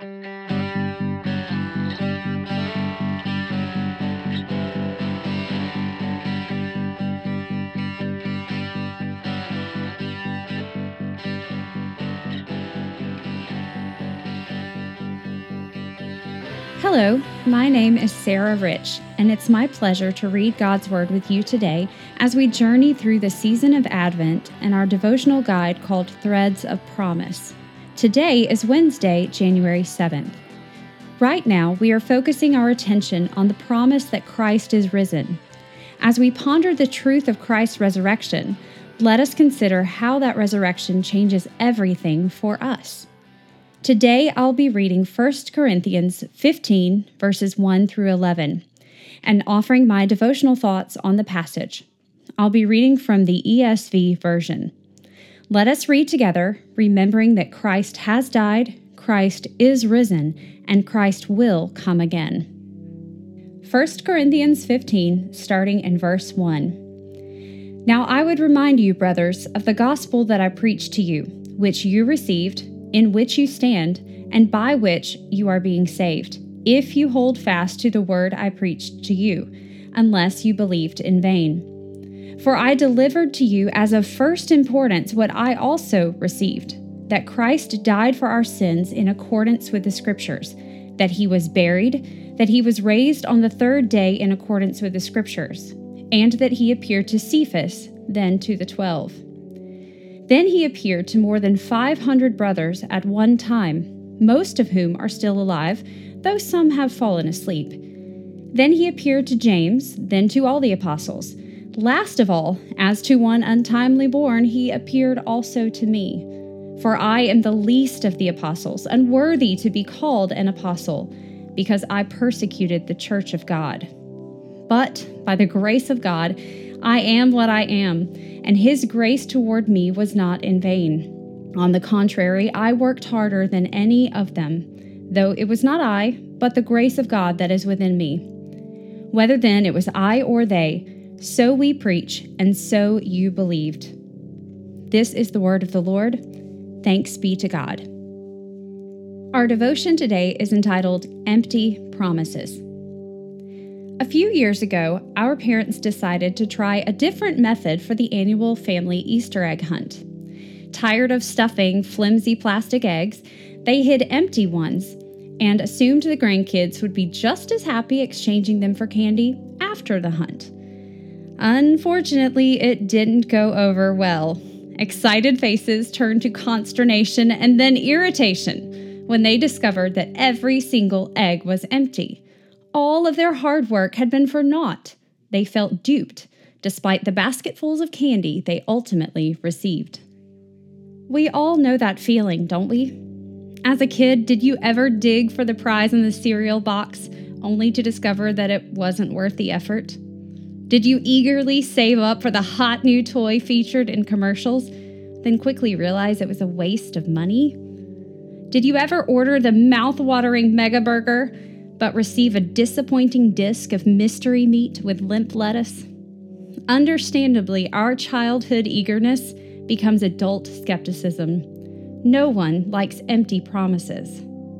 Hello, my name is Sarah Rich, and it's my pleasure to read God's Word with you today as we journey through the season of Advent and our devotional guide called Threads of Promise. Today is Wednesday, January 7th. Right now, we are focusing our attention on the promise that Christ is risen. As we ponder the truth of Christ's resurrection, let us consider how that resurrection changes everything for us. Today, I'll be reading 1 Corinthians 15, verses 1 through 11, and offering my devotional thoughts on the passage. I'll be reading from the ESV version. Let us read together, remembering that Christ has died, Christ is risen, and Christ will come again. 1 Corinthians 15, starting in verse 1. Now I would remind you, brothers, of the gospel that I preached to you, which you received, in which you stand, and by which you are being saved, if you hold fast to the word I preached to you, unless you believed in vain. For I delivered to you as of first importance what I also received, that Christ died for our sins in accordance with the Scriptures, that he was buried, that he was raised on the third day in accordance with the Scriptures, and that he appeared to Cephas, then to the 12. Then he appeared to more than 500 brothers at one time, most of whom are still alive, though some have fallen asleep. Then he appeared to James, then to all the apostles. Last of all, as to one untimely born, he appeared also to me. For I am the least of the apostles, unworthy to be called an apostle, because I persecuted the church of God. But by the grace of God, I am what I am, and his grace toward me was not in vain. On the contrary, I worked harder than any of them, though it was not I, but the grace of God that is within me. Whether then it was I or they, so we preach, and so you believed. This is the word of the Lord. Thanks be to God. Our devotion today is entitled Empty Promises. A few years ago, our parents decided to try a different method for the annual family Easter egg hunt. Tired of stuffing flimsy plastic eggs, they hid empty ones and assumed the grandkids would be just as happy exchanging them for candy after the hunt. Unfortunately, it didn't go over well. Excited faces turned to consternation and then irritation when they discovered that every single egg was empty. All of their hard work had been for naught. They felt duped, despite the basketfuls of candy they ultimately received. We all know that feeling, don't we? As a kid, did you ever dig for the prize in the cereal box, only to discover that it wasn't worth the effort? Did you eagerly save up for the hot new toy featured in commercials, then quickly realize it was a waste of money? Did you ever order the mouth-watering Mega Burger, but receive a disappointing disc of mystery meat with limp lettuce? Understandably, our childhood eagerness becomes adult skepticism. No one likes empty promises.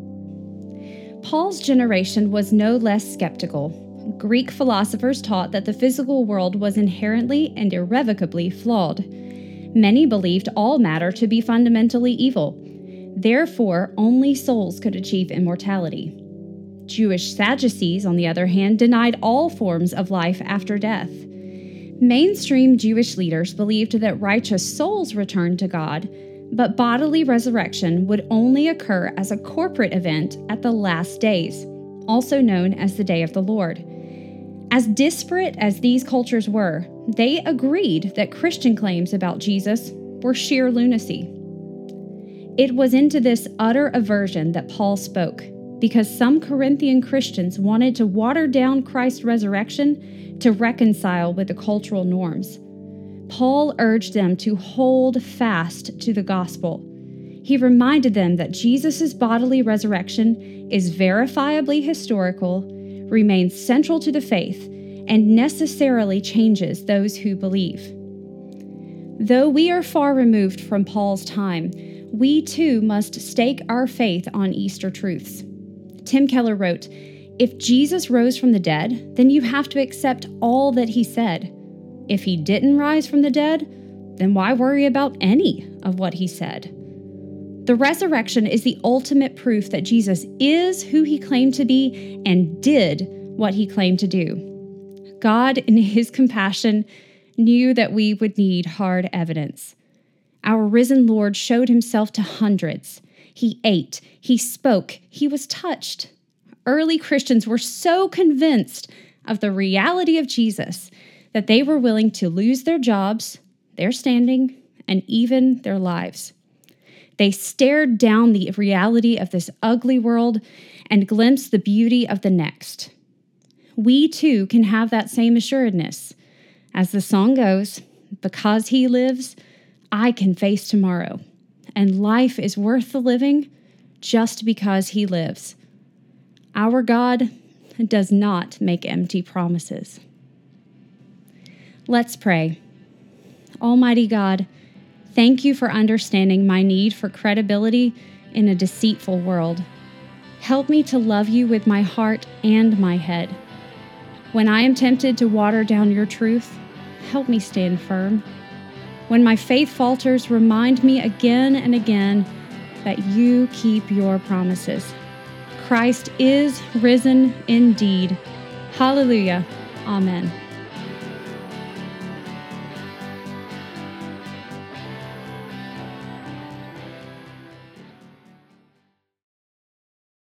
Paul's generation was no less skeptical. Greek philosophers taught that the physical world was inherently and irrevocably flawed. Many believed all matter to be fundamentally evil. Therefore, only souls could achieve immortality. Jewish Sadducees, on the other hand, denied all forms of life after death. Mainstream Jewish leaders believed that righteous souls returned to God, but bodily resurrection would only occur as a corporate event at the last days, also known as the Day of the Lord. As disparate as these cultures were, they agreed that Christian claims about Jesus were sheer lunacy. It was into this utter aversion that Paul spoke, because some Corinthian Christians wanted to water down Christ's resurrection to reconcile with the cultural norms. Paul urged them to hold fast to the gospel. He reminded them that Jesus' bodily resurrection is verifiably historical, remains central to the faith, and necessarily changes those who believe. Though we are far removed from Paul's time, we too must stake our faith on Easter truths. Tim Keller wrote, "If Jesus rose from the dead, then you have to accept all that he said. If he didn't rise from the dead, then why worry about any of what he said?" The resurrection is the ultimate proof that Jesus is who he claimed to be and did what he claimed to do. God, in his compassion, knew that we would need hard evidence. Our risen Lord showed himself to hundreds. He ate, he spoke, he was touched. Early Christians were so convinced of the reality of Jesus that they were willing to lose their jobs, their standing, and even their lives. They stared down the reality of this ugly world and glimpsed the beauty of the next. We too can have that same assuredness. As the song goes, because he lives, I can face tomorrow, and life is worth the living just because he lives. Our God does not make empty promises. Let's pray. Almighty God, thank you for understanding my need for credibility in a deceitful world. Help me to love you with my heart and my head. When I am tempted to water down your truth, help me stand firm. When my faith falters, remind me again and again that you keep your promises. Christ is risen indeed. Hallelujah. Amen.